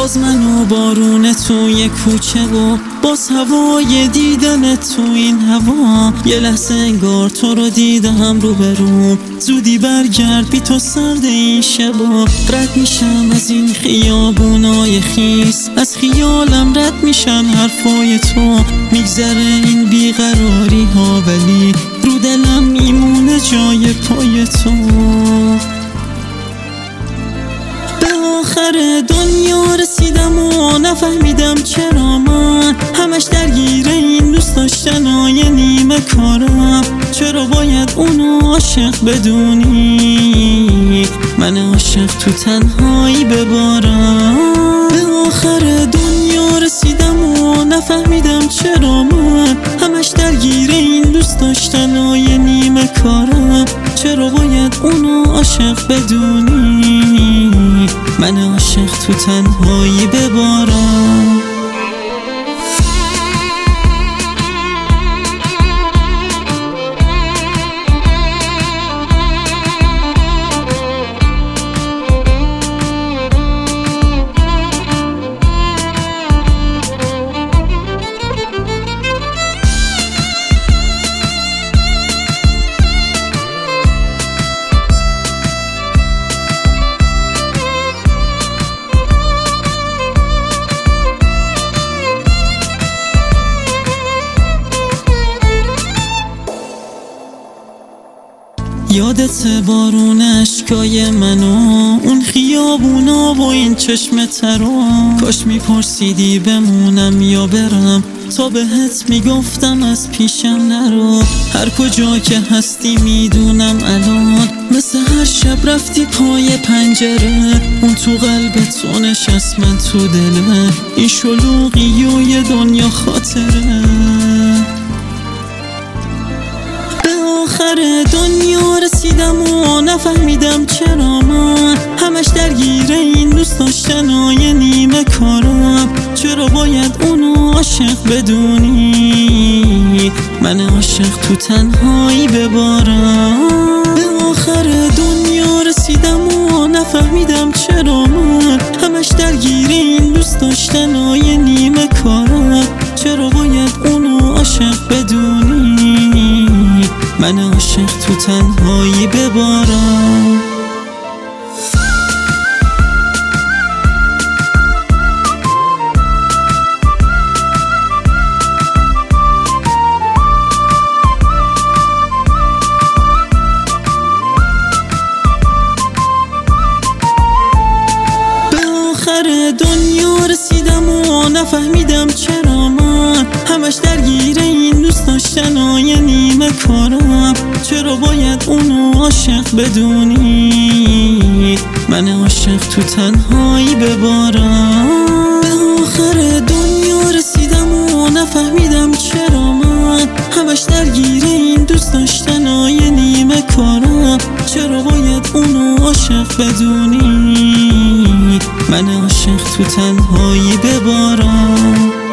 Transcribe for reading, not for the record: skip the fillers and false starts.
باز من و بارون توی کوچه و باز هوای دیدن تو این هوا. یه لحظه انگار تو رو دیدم روبروم، زودی برگرد بی تو سرد این شبا. رد میشم از این خیابونای خیس، از خیالم رد میشن حرفای تو. میگذره این بیقراری ها ولی رو دلم میمونه جای پای تو. آخر دنیا رسیدم و نفهمیدم چرا من همش درگیر این دوست داشتنای نیمه کارم. چرا باید اونو عاشق بدونی، من عاشق تو تنهایی ببارم. به آخر دنیا رسیدم و نفهمیدم چرا من همش درگیر این دوست داشتنای نیمه کارم. چرا باید اونو عاشق بدونی، من عاشق تو تنهایی ببارم. یادت بارون اشکای منو، اون خیابونا و این چشم ترا. کاش میپرسیدی بمونم یا برم، تا بهت میگفتم از پیشم نرو. هر کجا که هستی میدونم الان، مثل هر شب رفتی پای پنجره. اون تو قلبت تو نشست، من تو دلم این شلوغی و یه دنیا خاطره. آخر دنیا رسیدم و نفهمیدم چرا من همش درگیر این دوست داشتنای نیمه کارم. چرا باید اونو عاشق بدونی، من عاشق تو تنهایی ببارم. به آخر دنیا رسیدم و نفهمیدم چرا من همش درگیر این دوست داشتنای نیمه کارم. چرا باید اونو عاشق بدونی، من عاشق تو تنهایی ببارم. به آخر دنیا رسیدم و نفهمیدم چرا من همش درگیر این دوست داشتنای نیمه کارم. چرا باید اونو عاشق بدونی، من عاشق تو تنهایی ببارم. به آخر دنیا رسیدم و نفهمیدم چرا من همش درگیر این دوست داشتنای نیمه کارم. چرا باید اونو عاشق بدونی، من عاشق تو تنهایی ببارم.